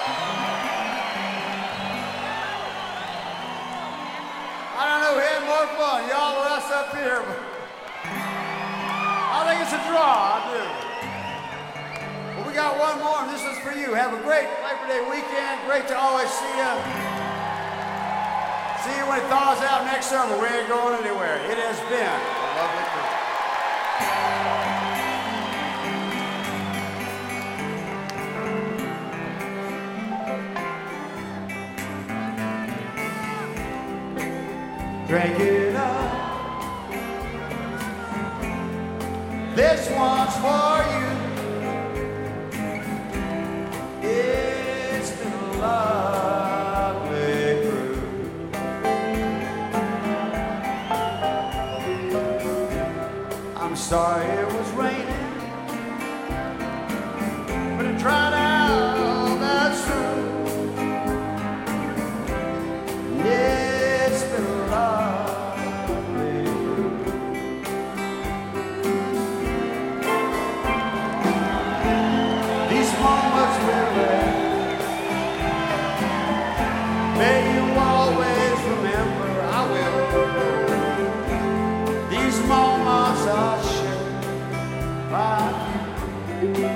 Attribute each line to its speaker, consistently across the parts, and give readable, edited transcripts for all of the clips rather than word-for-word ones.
Speaker 1: I don't know, we had more fun. Y'all the rest up here. But I think it's a draw, I do. Well, we got one more, and this is for you. Have a great Labor Day weekend. Great to always see you. See you when it thaws out next summer. We ain't going anywhere. It has been a lovely cruise. Drink it up. This one's for you. It's been a lovely cruise. I'm sorry it was raining, but it dried out, that's true. It's been a lovely cruise. These moments will may you always remember, I will. These moments are shared by you.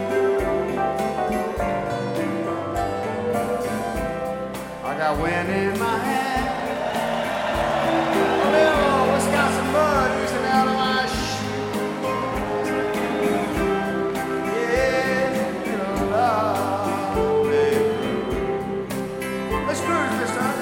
Speaker 1: I got wind in my hand, a little Wisconsin mud oozing out of my shoe. Yeah, it's a lovely cruise. Let's cruise, Mr. Hunter.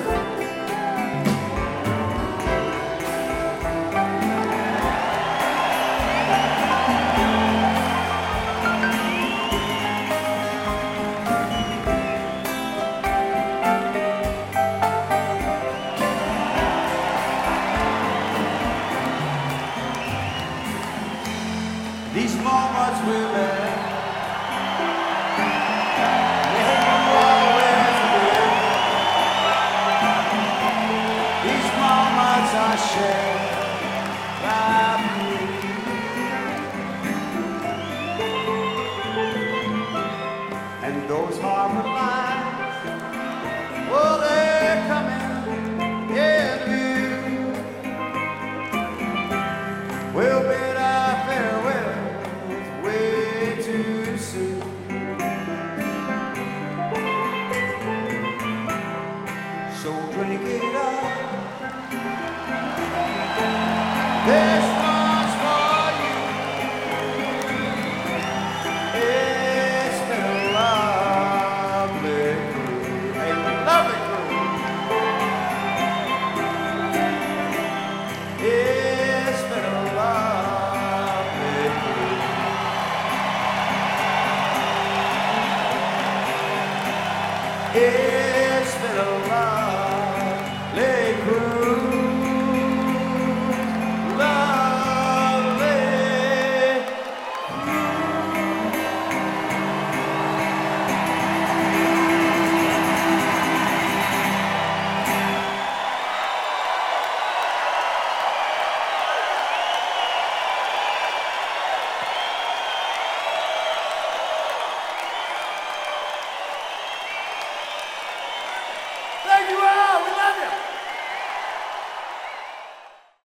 Speaker 1: These moments will be. These moments I share by you. And those harbor lines, well, they're coming in view. We'll bid our farewell way too soon. So drink it up. This one's for you. It's been a lovely cruise. A lovely cruise. It's been a lovely cruise. It's been a lovely